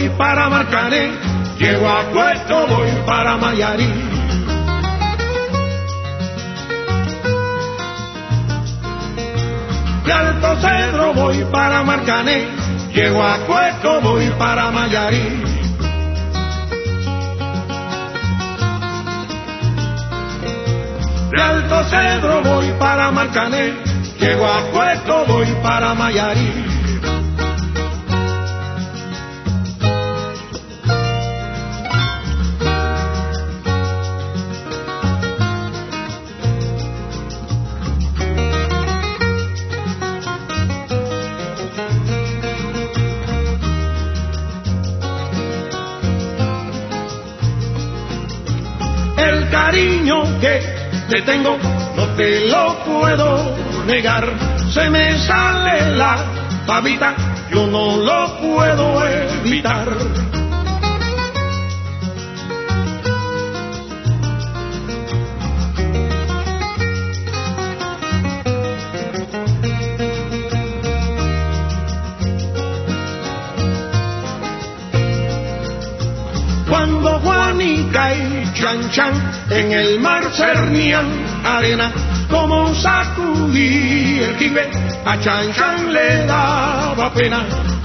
voy para Marcané, llego a Puerto, voy para Mayarí. De Alto Cedro voy para Marcané, llego a Puerto, voy para Mayarí. De Alto Cedro voy para Marcané, llego a Puerto, voy para Mayarí. El cariño que te tengo no te lo puedo negar, se me sale la babita, yo no lo puedo evitar. Cuando Juanica y Chan Chan en el mar cernían arena, como sacudí el jibe, a Chan Chan le daba pena.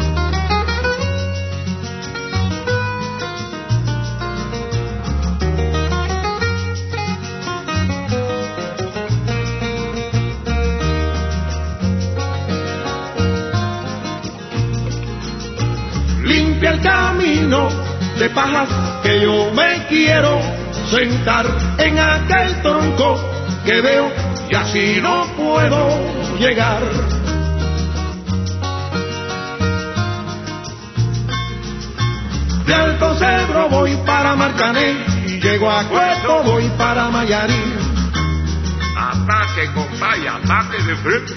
Limpia el camino de pajas que yo me quiero sentar en aquel tronco que veo y así no puedo llegar. De Alto Cedro voy para Marcané y llego a Puerto, voy para Mayarí. Ataque, compadre, ataque de frente.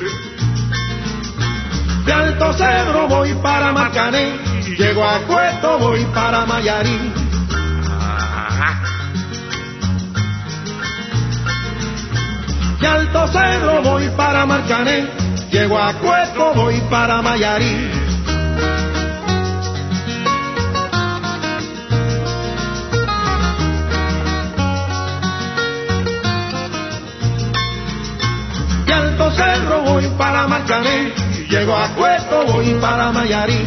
De Alto Cedro voy para Marcané, llego a Puerto, voy para Mayarí. De Alto Cedro voy para Marcané, llego a Puerto, voy para Mayarí. De Alto Cedro voy para Marcané, llego a Puerto, voy para Mayarí.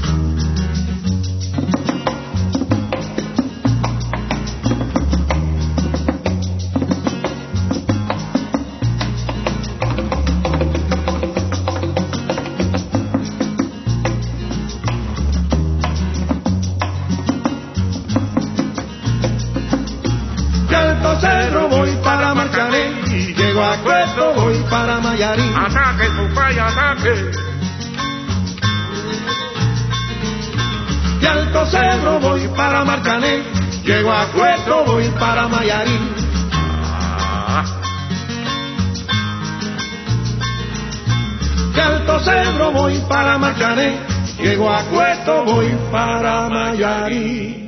De Alto Cedro voy para Marcané y llego a Puerto, voy para Mayarí. Ataque, compadre, ataque. De Alto Cedro voy para Marcané, llego a Puerto, voy para Mayarí. De Alto Cedro voy para Marcané, llego a Puerto, voy para Mayarí.